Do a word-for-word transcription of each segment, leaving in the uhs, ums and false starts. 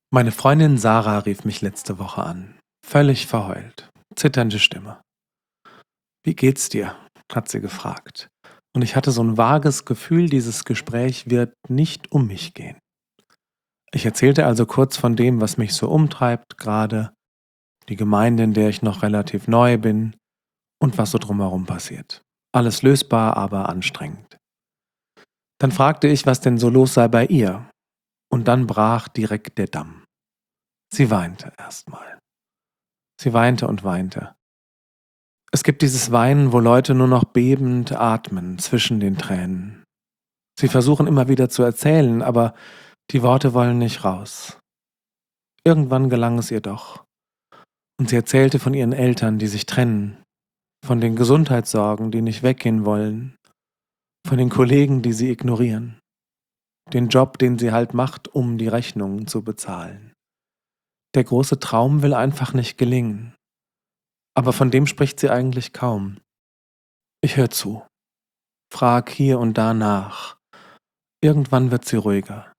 Meine Freundin Sarah rief mich letzte Woche an. Völlig verheult. Zitternde Stimme. Wie geht's dir? Hat sie gefragt. Und ich hatte so ein vages Gefühl, dieses Gespräch wird nicht um mich gehen. Ich erzählte also kurz von dem, was mich so umtreibt, gerade die Gemeinde, in der ich noch relativ neu bin und was so drumherum passiert. Alles lösbar, aber anstrengend. Dann fragte ich, was denn so los sei bei ihr. Und dann brach direkt der Damm. Sie weinte erstmal. Sie weinte und weinte. Es gibt dieses Weinen, wo Leute nur noch bebend atmen zwischen den Tränen. Sie versuchen immer wieder zu erzählen, aber die Worte wollen nicht raus. Irgendwann gelang es ihr doch. Und sie erzählte von ihren Eltern, die sich trennen, von den Gesundheitssorgen, die nicht weggehen wollen, von den Kollegen, die sie ignorieren, den Job, den sie halt macht, um die Rechnungen zu bezahlen. Der große Traum will einfach nicht gelingen. Aber von dem spricht sie eigentlich kaum. Ich höre zu, frag hier und da nach. Irgendwann wird sie ruhiger.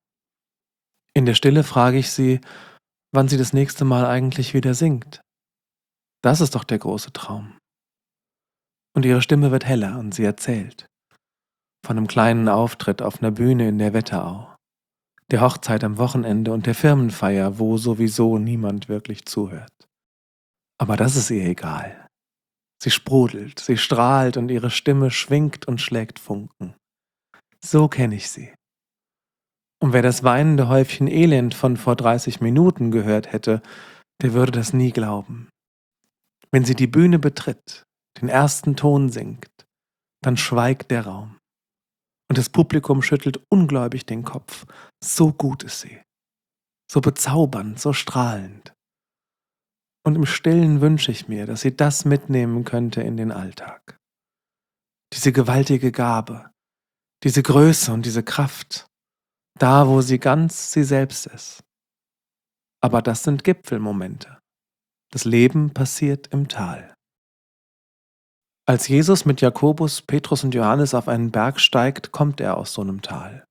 In der Stille frage ich sie, wann sie das nächste Mal eigentlich wieder singt. Das ist doch der große Traum. Und ihre Stimme wird heller und sie erzählt. Von einem kleinen Auftritt auf einer Bühne in der Wetterau, der Hochzeit am Wochenende und der Firmenfeier, wo sowieso niemand wirklich zuhört. Aber das ist ihr egal. Sie sprudelt, sie strahlt und ihre Stimme schwingt und schlägt Funken. So kenne ich sie. Und wer das weinende Häufchen Elend von vor dreißig Minuten gehört hätte, der würde das nie glauben. Wenn sie die Bühne betritt, den ersten Ton singt, dann schweigt der Raum. Und das Publikum schüttelt ungläubig den Kopf. So gut ist sie. So bezaubernd, so strahlend. Und im Stillen wünsche ich mir, dass sie das mitnehmen könnte in den Alltag. Diese gewaltige Gabe, diese Größe und diese Kraft, da wo sie ganz sie selbst ist. Aber das sind Gipfelmomente. Das Leben passiert im Tal. Als Jesus mit Jakobus, Petrus und Johannes auf einen Berg steigt, kommt er aus so einem Tal.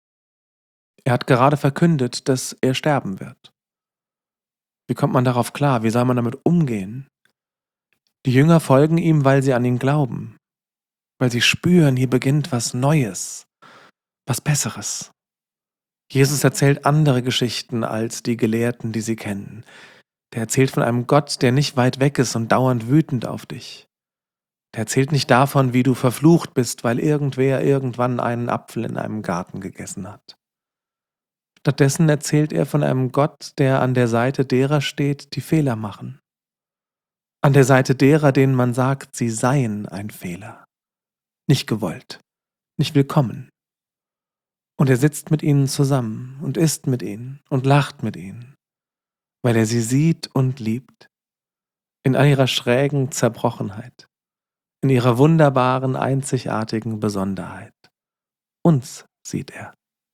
Er hat gerade verkündet, dass er sterben wird. Wie kommt man darauf klar? Wie soll man damit umgehen? Die Jünger folgen ihm, weil sie an ihn glauben, weil sie spüren, hier beginnt was Neues, was Besseres. Jesus erzählt andere Geschichten als die Gelehrten, die sie kennen. Der erzählt von einem Gott, der nicht weit weg ist und dauernd wütend auf dich. Der erzählt nicht davon, wie du verflucht bist, weil irgendwer irgendwann einen Apfel in einem Garten gegessen hat. Stattdessen erzählt er von einem Gott, der an der Seite derer steht, die Fehler machen. An der Seite derer, denen man sagt, sie seien ein Fehler. Nicht gewollt, nicht willkommen. Und er sitzt mit ihnen zusammen und isst mit ihnen und lacht mit ihnen, weil er sie sieht und liebt, in all ihrer schrägen Zerbrochenheit, in ihrer wunderbaren, einzigartigen Besonderheit. Uns sieht er.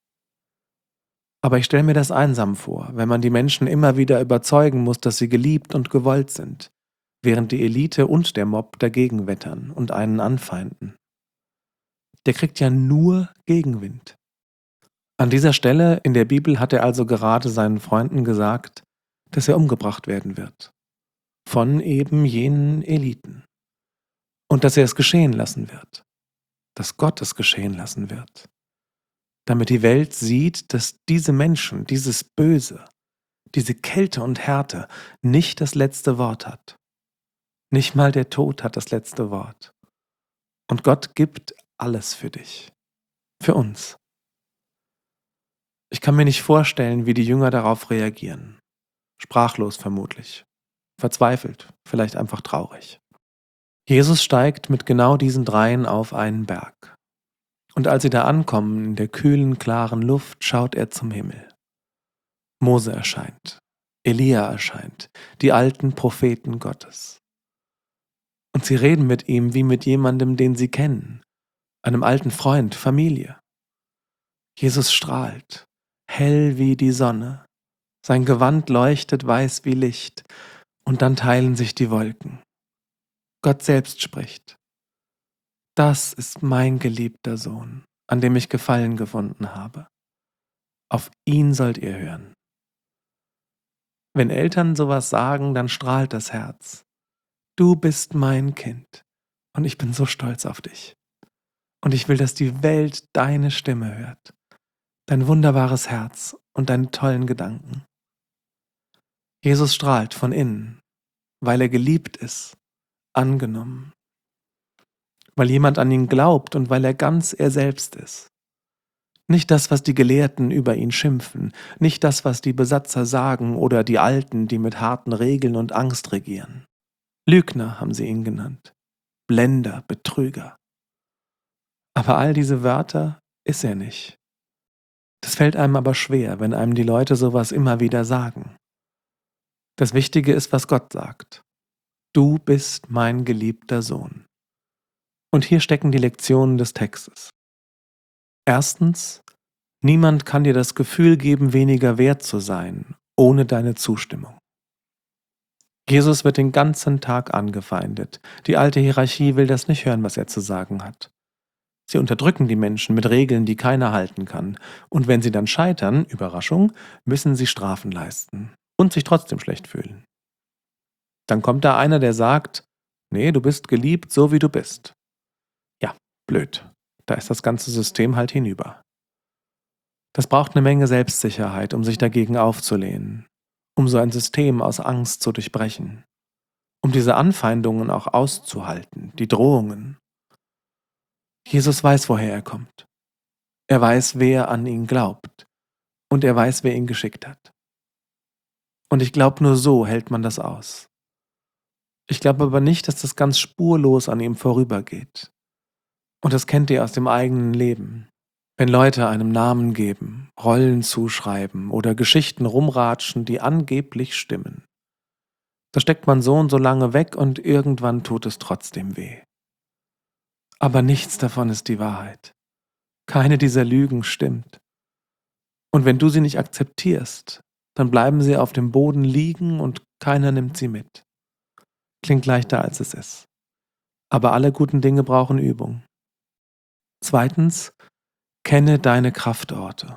Aber ich stelle mir das einsam vor, wenn man die Menschen immer wieder überzeugen muss, dass sie geliebt und gewollt sind, während die Elite und der Mob dagegen wettern und einen anfeinden. Der kriegt ja nur Gegenwind. An dieser Stelle in der Bibel hat er also gerade seinen Freunden gesagt, dass er umgebracht werden wird. Von eben jenen Eliten. Und dass er es geschehen lassen wird. Dass Gott es geschehen lassen wird. Damit die Welt sieht, dass diese Menschen, dieses Böse, diese Kälte und Härte nicht das letzte Wort hat. Nicht mal der Tod hat das letzte Wort. Und Gott gibt alles für dich. Für uns. Ich kann mir nicht vorstellen, wie die Jünger darauf reagieren. Sprachlos vermutlich. Verzweifelt, vielleicht einfach traurig. Jesus steigt mit genau diesen dreien auf einen Berg. Und als sie da ankommen, in der kühlen, klaren Luft, schaut er zum Himmel. Mose erscheint. Elia erscheint. Die alten Propheten Gottes. Und sie reden mit ihm wie mit jemandem, den sie kennen. Einem alten Freund, Familie. Jesus strahlt. Hell wie die Sonne. Sein Gewand leuchtet weiß wie Licht. Und dann teilen sich die Wolken. Gott selbst spricht. Das ist mein geliebter Sohn, an dem ich Gefallen gefunden habe. Auf ihn sollt ihr hören. Wenn Eltern sowas sagen, dann strahlt das Herz. Du bist mein Kind und ich bin so stolz auf dich. Und ich will, dass die Welt deine Stimme hört, dein wunderbares Herz und deine tollen Gedanken. Jesus strahlt von innen, weil er geliebt ist, angenommen, weil jemand an ihn glaubt und weil er ganz er selbst ist. Nicht das, was die Gelehrten über ihn schimpfen, nicht das, was die Besatzer sagen oder die Alten, die mit harten Regeln und Angst regieren. Lügner haben sie ihn genannt, Blender, Betrüger. Aber all diese Wörter ist er nicht. Das fällt einem aber schwer, wenn einem die Leute sowas immer wieder sagen. Das Wichtige ist, was Gott sagt. Du bist mein geliebter Sohn. Und hier stecken die Lektionen des Textes. Erstens, niemand kann dir das Gefühl geben, weniger wert zu sein, ohne deine Zustimmung. Jesus wird den ganzen Tag angefeindet. Die alte Hierarchie will das nicht hören, was er zu sagen hat. Sie unterdrücken die Menschen mit Regeln, die keiner halten kann. Und wenn sie dann scheitern, Überraschung, müssen sie Strafen leisten und sich trotzdem schlecht fühlen. Dann kommt da einer, der sagt, nee, du bist geliebt, so wie du bist. Ja, blöd. Da ist das ganze System halt hinüber. Das braucht eine Menge Selbstsicherheit, um sich dagegen aufzulehnen, um so ein System aus Angst zu durchbrechen, um diese Anfeindungen auch auszuhalten, die Drohungen. Jesus weiß, woher er kommt. Er weiß, wer an ihn glaubt. Und er weiß, wer ihn geschickt hat. Und ich glaube, nur so hält man das aus. Ich glaube aber nicht, dass das ganz spurlos an ihm vorübergeht. Und das kennt ihr aus dem eigenen Leben. Wenn Leute einem Namen geben, Rollen zuschreiben oder Geschichten rumratschen, die angeblich stimmen. Da steckt man so und so lange weg und irgendwann tut es trotzdem weh. Aber nichts davon ist die Wahrheit. Keine dieser Lügen stimmt. Und wenn du sie nicht akzeptierst, dann bleiben sie auf dem Boden liegen und keiner nimmt sie mit. Klingt leichter, als es ist. Aber alle guten Dinge brauchen Übung. Zweitens, kenne deine Kraftorte.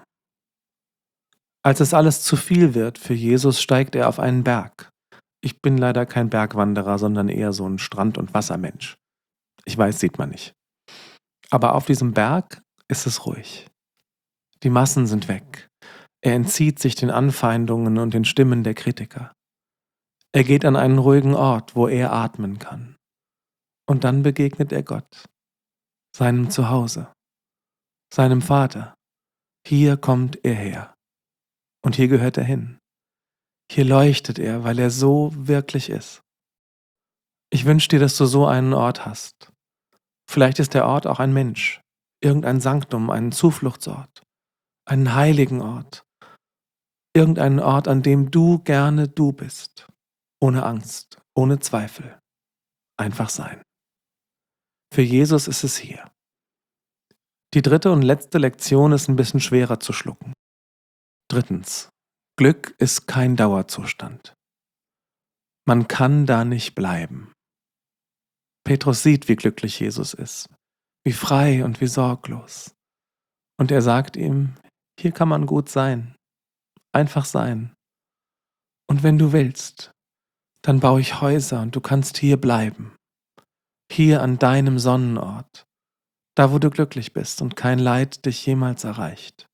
Als es alles zu viel wird für Jesus, steigt er auf einen Berg. Ich bin leider kein Bergwanderer, sondern eher so ein Strand- und Wassermensch. Ich weiß, sieht man nicht. Aber auf diesem Berg ist es ruhig. Die Massen sind weg. Er entzieht sich den Anfeindungen und den Stimmen der Kritiker. Er geht an einen ruhigen Ort, wo er atmen kann. Und dann begegnet er Gott, seinem Zuhause, seinem Vater. Hier kommt er her. Und hier gehört er hin. Hier leuchtet er, weil er so wirklich ist. Ich wünsche dir, dass du so einen Ort hast. Vielleicht ist der Ort auch ein Mensch, irgendein Sanktum, ein Zufluchtsort, einen heiligen Ort, irgendeinen Ort, an dem du gerne du bist, ohne Angst, ohne Zweifel, einfach sein. Für Jesus ist es hier. Die dritte und letzte Lektion ist ein bisschen schwerer zu schlucken. Drittens. Glück ist kein Dauerzustand. Man kann da nicht bleiben. Petrus sieht, wie glücklich Jesus ist, wie frei und wie sorglos. Und er sagt ihm, hier kann man gut sein, einfach sein. Und wenn du willst, dann baue ich Häuser und du kannst hier bleiben. Hier an deinem Sonnenort, da wo du glücklich bist und kein Leid dich jemals erreicht.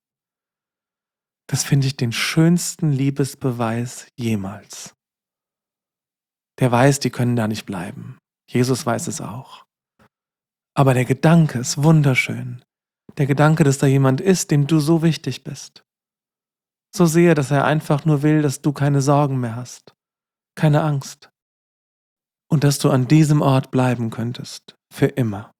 Das finde ich den schönsten Liebesbeweis jemals. Der weiß, die können da nicht bleiben. Jesus weiß es auch. Aber der Gedanke ist wunderschön. Der Gedanke, dass da jemand ist, dem du so wichtig bist. So sehr, dass er einfach nur will, dass du keine Sorgen mehr hast, keine Angst. Und dass du an diesem Ort bleiben könntest, für immer.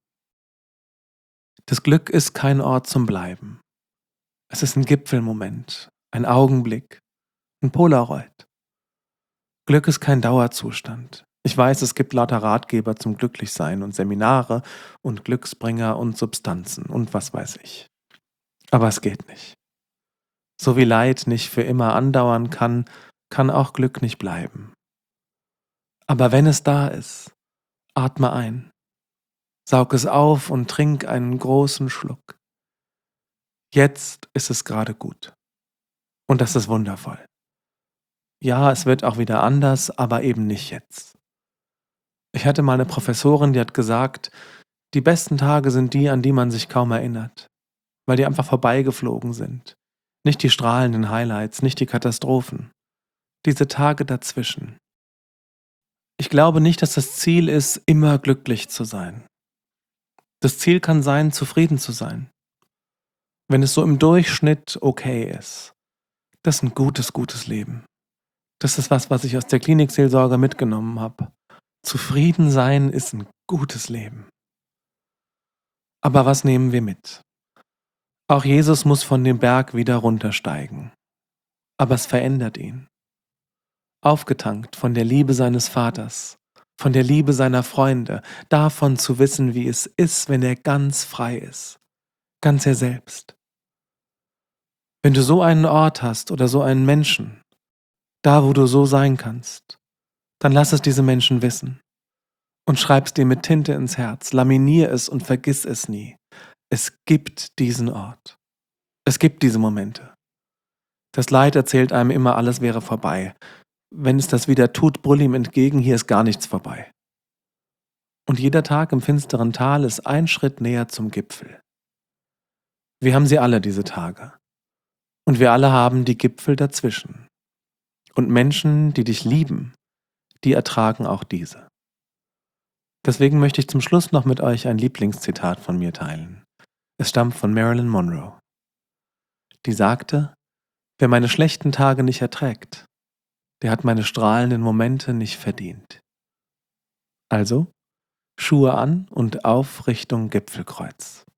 Das Glück ist kein Ort zum Bleiben. Es ist ein Gipfelmoment, ein Augenblick, ein Polaroid. Glück ist kein Dauerzustand. Ich weiß, es gibt lauter Ratgeber zum Glücklichsein und Seminare und Glücksbringer und Substanzen und was weiß ich. Aber es geht nicht. So wie Leid nicht für immer andauern kann, kann auch Glück nicht bleiben. Aber wenn es da ist, atme ein, saug es auf und trink einen großen Schluck. Jetzt ist es gerade gut. Und das ist wundervoll. Ja, es wird auch wieder anders, aber eben nicht jetzt. Ich hatte mal eine Professorin, die hat gesagt, die besten Tage sind die, an die man sich kaum erinnert, weil die einfach vorbeigeflogen sind. Nicht die strahlenden Highlights, nicht die Katastrophen. Diese Tage dazwischen. Ich glaube nicht, dass das Ziel ist, immer glücklich zu sein. Das Ziel kann sein, zufrieden zu sein. Wenn es so im Durchschnitt okay ist. Das ist ein gutes, gutes Leben. Das ist was, was ich aus der Klinikseelsorge mitgenommen habe. Zufrieden sein ist ein gutes Leben. Aber was nehmen wir mit? Auch Jesus muss von dem Berg wieder runtersteigen. Aber es verändert ihn. Aufgetankt von der Liebe seines Vaters, von der Liebe seiner Freunde, davon zu wissen, wie es ist, wenn er ganz frei ist, ganz er selbst. Wenn du so einen Ort hast oder so einen Menschen, da wo du so sein kannst, dann lass es diese Menschen wissen und schreib's dir mit Tinte ins Herz, laminier es und vergiss es nie. Es gibt diesen Ort. Es gibt diese Momente. Das Leid erzählt einem immer, alles wäre vorbei. Wenn es das wieder tut, brüll ihm entgegen, hier ist gar nichts vorbei. Und jeder Tag im finsteren Tal ist ein Schritt näher zum Gipfel. Wir haben sie alle, diese Tage. Und wir alle haben die Gipfel dazwischen. Und Menschen, die dich lieben, die ertragen auch diese. Deswegen möchte ich zum Schluss noch mit euch ein Lieblingszitat von mir teilen. Es stammt von Marilyn Monroe. Die sagte, wer meine schlechten Tage nicht erträgt, der hat meine strahlenden Momente nicht verdient. Also, Schuhe an und auf Richtung Gipfelkreuz.